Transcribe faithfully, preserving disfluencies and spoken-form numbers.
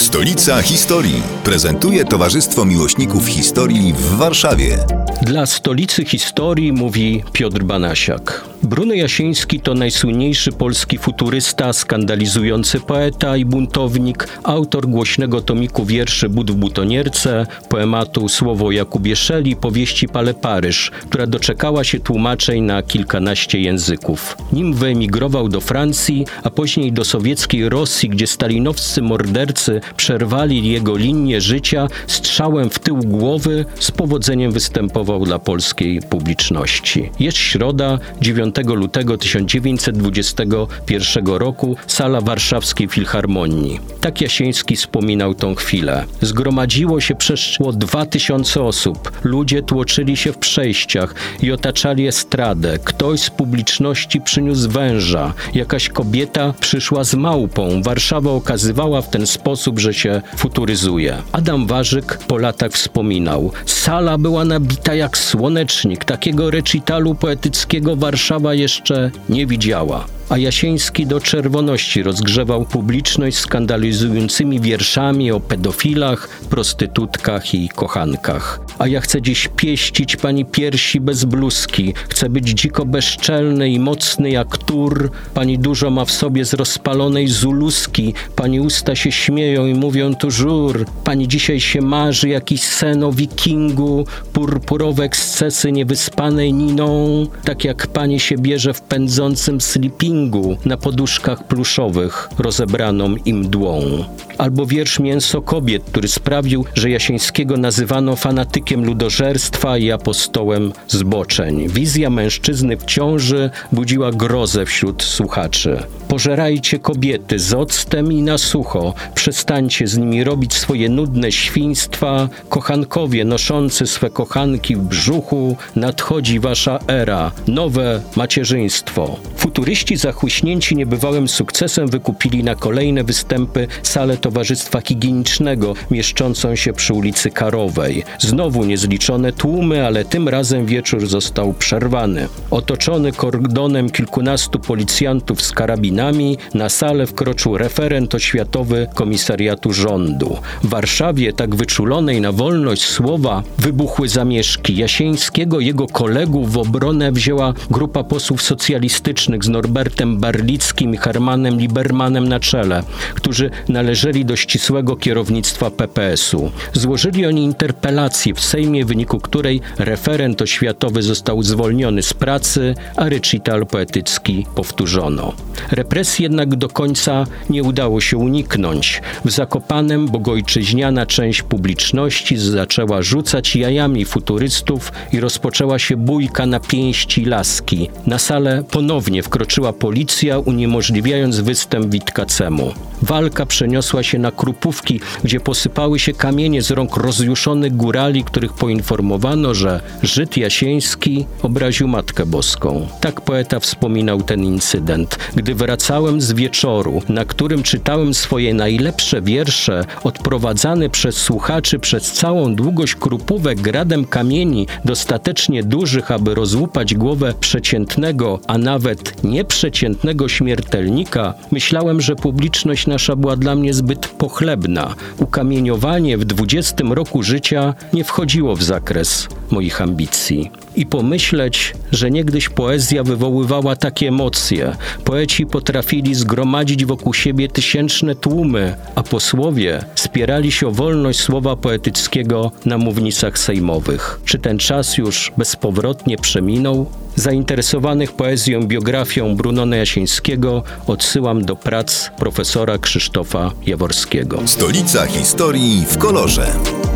Stolica Historii prezentuje Towarzystwo Miłośników Historii w Warszawie. Dla Stolicy Historii mówi Piotr Banasiak. Bruno Jasiński to najsłynniejszy polski futurysta, skandalizujący poeta i buntownik, autor głośnego tomiku wierszy But w butonierce, poematu Słowo o Jakubie Szeli, powieści Palais Paryż, która doczekała się tłumaczeń na kilkanaście języków. Nim wyemigrował do Francji, a później do sowieckiej Rosji, gdzie stalinowscy mordercy przerwali jego linię życia, strzałem w tył głowy z powodzeniem występował dla polskiej publiczności. Jest środa, dziewiątego lutego tysiąc dziewięćset dwudziestego pierwszego roku, sala Warszawskiej Filharmonii. Tak Jasiński wspominał tą chwilę. Zgromadziło się przeszło dwa tysiące osób. Ludzie tłoczyli się w przejściach i otaczali estradę. Ktoś z publiczności przyniósł węża. Jakaś kobieta przyszła z małpą. Warszawa okazywała w ten sposób, że się futuryzuje. Adam Warzyk po latach wspominał. Sala była nabita jak słonecznik. Takiego recitalu poetyckiego Warszawa jeszcze nie widziała. A Jasiński do czerwoności rozgrzewał publiczność skandalizującymi wierszami o pedofilach, prostytutkach i kochankach. A ja chcę dziś pieścić pani piersi bez bluzki, chcę być dziko bezczelny i mocny jak tur, pani dużo ma w sobie z rozpalonej zuluski, pani usta się śmieją i mówią tu żur, pani dzisiaj się marzy jakiś sen o wikingu, purpurowe ekscesy niewyspanej Niną, tak jak pani się bierze w pędzącym sleepingu, na poduszkach pluszowych rozebraną im mdłą. Albo wiersz Mięso kobiet, który sprawił, że Jasińskiego nazywano fanatykiem ludożerstwa i apostołem zboczeń. Wizja mężczyzny w ciąży budziła grozę wśród słuchaczy. Pożerajcie kobiety z octem i na sucho. Przestańcie z nimi robić swoje nudne świństwa. Kochankowie noszący swe kochanki w brzuchu. Nadchodzi wasza era. Nowe macierzyństwo. Futuryści zachłyśnięci niebywałym sukcesem wykupili na kolejne występy salę Towarzystwa Higienicznego, mieszczącą się przy ulicy Karowej. Znowu niezliczone tłumy, ale tym razem wieczór został przerwany. Otoczony kordonem kilkunastu policjantów z karabinami, na salę wkroczył referent oświatowy Komisariatu Rządu. W Warszawie, tak wyczulonej na wolność słowa, wybuchły zamieszki. Jasińskiego, jego kolegów w obronę wzięła grupa posłów socjalistycznych z Norbertem Barlickim i Hermanem Libermanem na czele, którzy należeli do ścisłego kierownictwa P P S u. Złożyli oni interpelację w Sejmie, w wyniku której referent oświatowy został zwolniony z pracy, a recital poetycki powtórzono. Represji jednak do końca nie udało się uniknąć. W Zakopanem bogojczyźniana część publiczności zaczęła rzucać jajami futurystów i rozpoczęła się bójka na pięści laski. Na salę ponownie wkroczyła policja, uniemożliwiając występ Witkacemu. Walka przeniosła się na Krupówki, gdzie posypały się kamienie z rąk rozjuszonych górali, których poinformowano, że Żyd Jasiński obraził Matkę Boską. Tak poeta wspominał ten incydent. Gdy wracałem z wieczoru, na którym czytałem swoje najlepsze wiersze, odprowadzany przez słuchaczy przez całą długość Krupówek gradem kamieni, dostatecznie dużych, aby rozłupać głowę przeciętnego, a nawet nieprzeciętnego śmiertelnika, myślałem, że publiczność nasza była dla mnie zbyt pochlebna. Ukamieniowanie w dwudziestym roku życia nie wchodziło w zakres moich ambicji. I pomyśleć, że niegdyś poezja wywoływała takie emocje. Poeci potrafili zgromadzić wokół siebie tysięczne tłumy, a posłowie spierali się o wolność słowa poetyckiego na mównicach sejmowych. Czy ten czas już bezpowrotnie przeminął? Zainteresowanych poezją, biografią Brunona Jasińskiego odsyłam do prac profesora Krzysztofa Jaworskiego. Stolica Historii w kolorze.